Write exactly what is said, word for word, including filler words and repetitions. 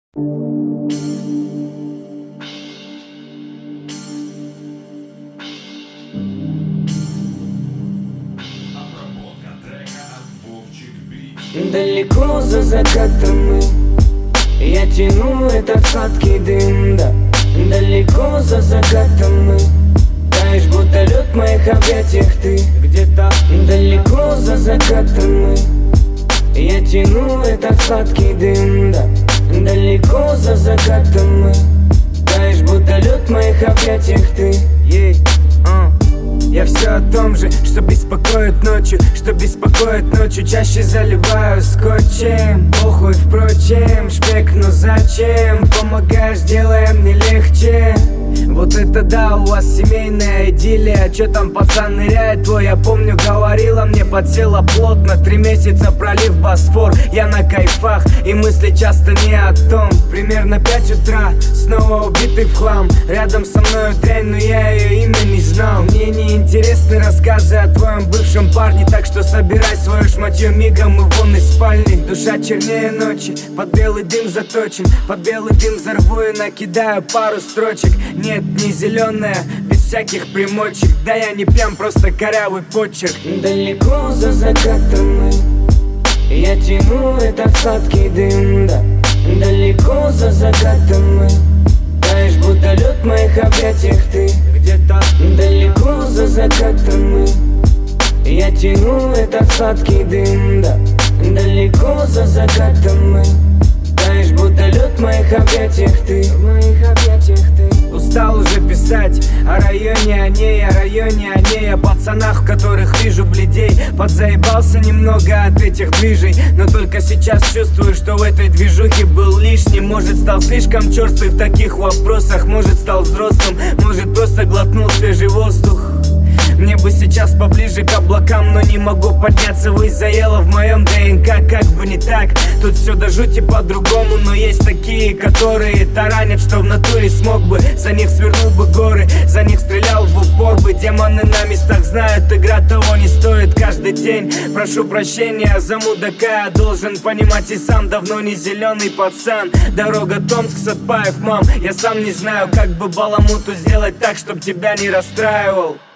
Далеко за закатом мы, я тяну этот сладкий дым, да. Далеко за закатом мы, таешь, будто лед в моих объятиях ты. Где-то далеко за закатом мы, я тяну этот сладкий дым, да. Далеко за закатом мы, таешь, будто лед в моих объятиях ты. Yeah. Uh. Я все о том же, что беспокоит ночью, что беспокоит ночью. Чаще заливаю скотчем, похуй, впрочем, шпек, но зачем? Помогаешь, делая мне легче. Вот это да, у вас семейная идиллия. Чё там пацан ныряет твой, я помню, говорила мне, подсела плотно. Три месяца пролив Босфор, я на кайфах, и мысли часто не о том. Примерно пять утра, снова убитый в хлам. Рядом со мною дрянь, но я ее имя не знал. Мне не интересны рассказы о твоем бывшем парне, так что собирай свое шматье мигом и вон из спальни. Душа чернее ночи, под белый дым заточен, под белый дым взорву и накидаю пару строчек. Нет, не зеленая, без всяких примочек. Да я не пьян, просто корявый почерк. Далеко за закатом мы, я тяну этот сладкий дым, да. Далеко за закатом мы, таешь, будто лед в моих объятиях ты. Где-то далеко за закатом мы, я тяну этот сладкий дым, да. Далеко за закатом мы, таешь, будто лед в моих объятиях ты. В моих объятиях ты. Устал уже писать о районе, о ней, о районе, о ней, о пацанах, в которых вижу бледей. Подзаебался немного от этих движей, но только сейчас чувствую, что в этой движухе был лишний. Может, стал слишком черствый в таких вопросах, может, стал взрослым, может, просто глотнул свежий воздух. Мне бы сейчас поближе к облакам, но не могу подняться ввысь, заело в моем ДНК, как бы не так. Тут все до жути по-другому, но есть такие, которые таранят, что в натуре смог бы. За них свернул бы горы, за них стрелял в упор бы. Демоны на местах знают, игра того не стоит каждый день. Прошу прощения за мудака, я должен понимать и сам, давно не зеленый пацан. Дорога Томск, Сатпаев, мам, я сам не знаю, как бы баламуту сделать так, чтоб тебя не расстраивал.